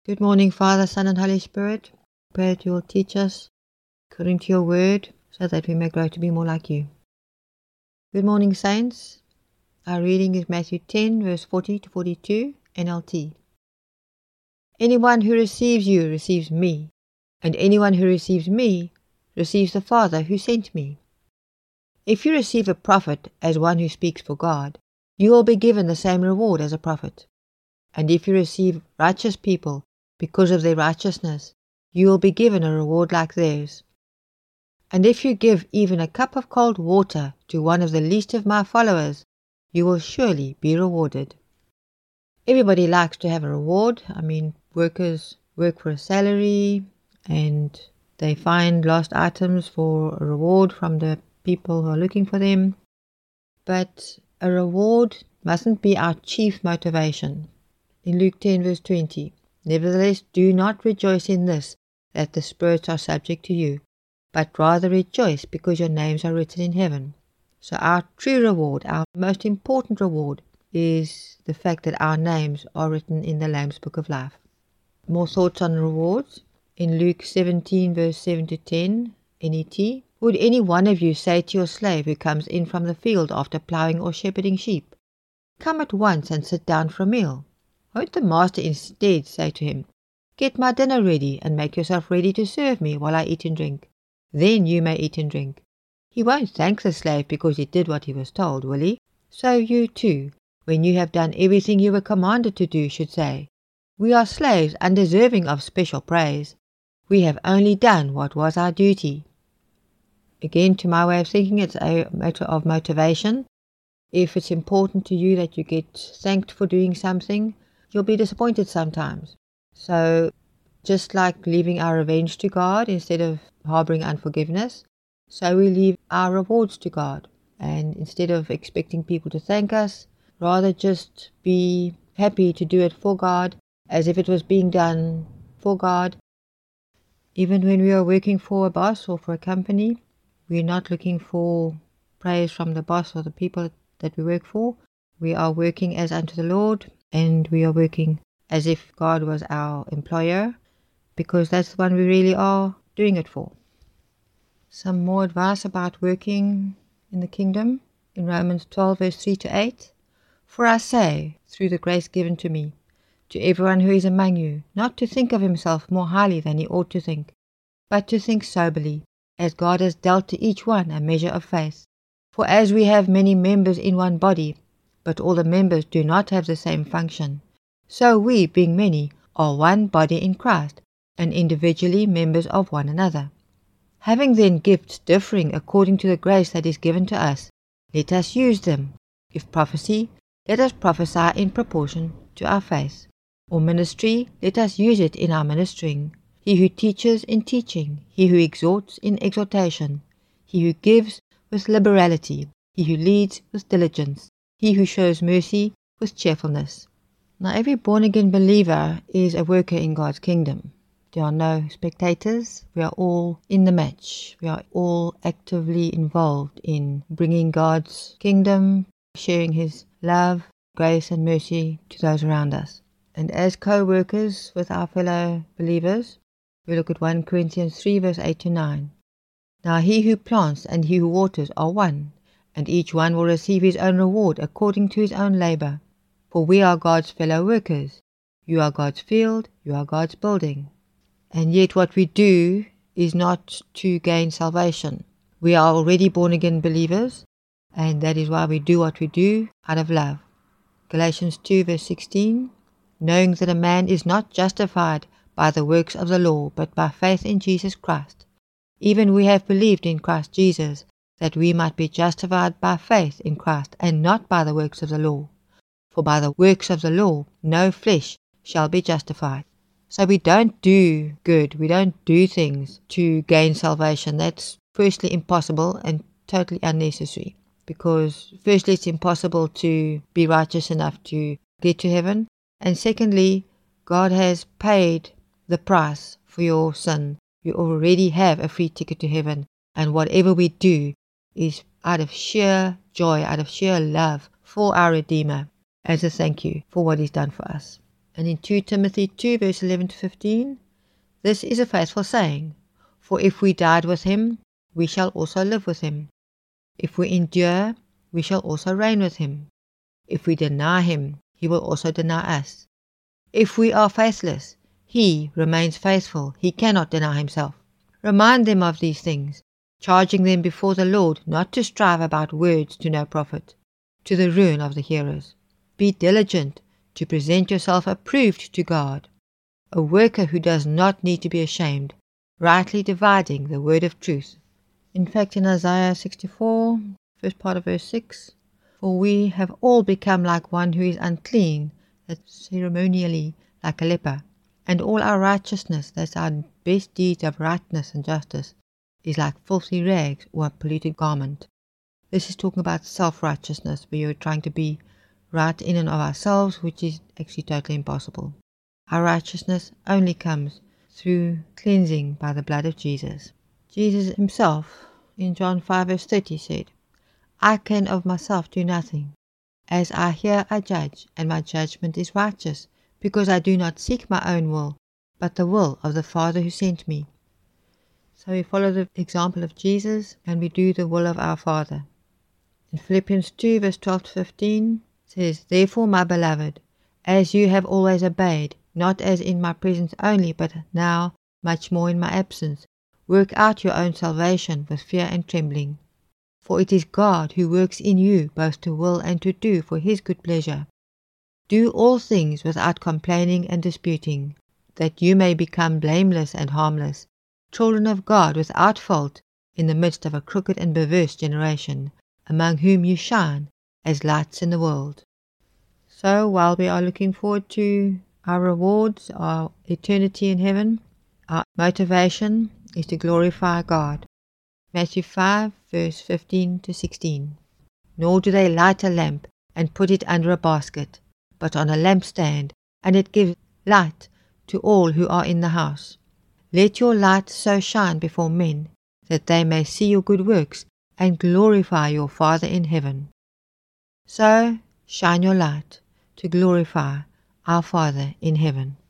Good morning, Father, Son, and Holy Spirit. Pray that you will teach us according to your word, so that we may grow to be more like you. Good morning, saints. Our reading is Matthew 10, verse 40 to 42, NLT. Anyone who receives you receives me, and anyone who receives me receives the Father who sent me. If you receive a prophet as one who speaks for God, you will be given the same reward as a prophet. And if you receive righteous people because of their righteousness, you will be given a reward like theirs. And if you give even a cup of cold water to one of the least of my followers, you will surely be rewarded. Everybody likes to have a reward. Workers work for a salary and they find lost items for a reward from the people who are looking for them. But a reward mustn't be our chief motivation. In Luke 10 verse 20, nevertheless do not rejoice in this, that the spirits are subject to you, but rather rejoice because your names are written in heaven. So our true reward, our most important reward, is the fact that our names are written in the Lamb's Book of Life. More thoughts on rewards. In Luke 17 verse 7 to 10, NET, would any one of you say to your slave who comes in from the field after ploughing or shepherding sheep, come at once and sit down for a meal? Won't the master instead say to him, get my dinner ready and make yourself ready to serve me while I eat and drink? Then you may eat and drink. He won't thank the slave because he did what he was told, will he? So you too, when you have done everything you were commanded to do, should say, we are slaves undeserving of special praise. We have only done what was our duty. Again, to my way of thinking, it's a matter of motivation. If it's important to you that you get thanked for doing something, you'll be disappointed sometimes. So just like leaving our revenge to God instead of harboring unforgiveness, so we leave our rewards to God. And instead of expecting people to thank us, rather just be happy to do it for God, as if it was being done for God. Even when we are working for a boss or for a company, we're not looking for praise from the boss or the people that we work for. We are working as unto the Lord, and we are working as if God was our employer, because that's the one we really are doing it for. Some more advice about working in the kingdom in Romans 12 verse 3 to 8. For I say, through the grace given to me, to everyone who is among you, not to think of himself more highly than he ought to think, but to think soberly, as God has dealt to each one a measure of faith. For as we have many members in one body, but all the members do not have the same function, so we, being many, are one body in Christ, and individually members of one another. Having then gifts differing according to the grace that is given to us, let us use them. If prophecy, let us prophesy in proportion to our faith. Or ministry, let us use it in our ministering. He who teaches in teaching, he who exhorts in exhortation, he who gives with liberality, he who leads with diligence, he who shows mercy with cheerfulness. Now every born-again believer is a worker in God's kingdom. There are no spectators. We are all in the match. We are all actively involved in bringing God's kingdom, sharing His love, grace and mercy to those around us. And as co-workers with our fellow believers, we look at 1 Corinthians 3 verse 8 to 9. Now he who plants and he who waters are one, and each one will receive his own reward according to his own labor. For we are God's fellow workers. You are God's field, you are God's building. And yet what we do is not to gain salvation. We are already born-again believers, and that is why we do what we do out of love. Galatians 2 verse 16, knowing that a man is not justified by the works of the law, but by faith in Jesus Christ. Even we have believed in Christ Jesus, that we might be justified by faith in Christ, and not by the works of the law. For by the works of the law no flesh shall be justified. So we don't do good, we don't do things to gain salvation. That's firstly impossible and totally unnecessary. Because firstly it's impossible to be righteous enough to get to heaven. And secondly, God has paid the price for your sin. You already have a free ticket to heaven. And whatever we do is out of sheer joy, out of sheer love for our Redeemer, as a thank you for what He's done for us. And in 2 Timothy 2 verse 11 to 15, this is a faithful saying, for if we died with him, we shall also live with him. If we endure, we shall also reign with him. If we deny him, he will also deny us. If we are faithless, he remains faithful, he cannot deny himself. Remind them of these things, charging them before the Lord not to strive about words to no profit, to the ruin of the hearers. Be diligent to present yourself approved to God, a worker who does not need to be ashamed, rightly dividing the word of truth. In fact, in Isaiah 64, first part of verse 6, for we have all become like one who is unclean, that's ceremonially like a leper, and all our righteousness, that's our best deeds of rightness and justice, is like filthy rags or a polluted garment. This is talking about self-righteousness, where you're trying to be right in and of ourselves, which is actually totally impossible. Our righteousness only comes through cleansing by the blood of Jesus. Jesus himself, in John 5 verse 30, said, I can of myself do nothing. As I hear I judge, and my judgment is righteous, because I do not seek my own will, but the will of the Father who sent me. So we follow the example of Jesus, and we do the will of our Father. In Philippians 2 verse 12 to 15, says, Therefore, my beloved, as you have always obeyed, not as in my presence only, but now much more in my absence, work out your own salvation with fear and trembling. For it is God who works in you both to will and to do for his good pleasure. Do all things without complaining and disputing, that you may become blameless and harmless, children of God without fault, in the midst of a crooked and perverse generation, among whom you shine as lights in the world. So while we are looking forward to our rewards, our eternity in heaven, our motivation is to glorify God. Matthew 5 verse 15 to 16. Nor do they light a lamp and put it under a basket, but on a lampstand, and it gives light to all who are in the house. Let your light so shine before men, that they may see your good works and glorify your Father in heaven. So shine your light to glorify our Father in heaven.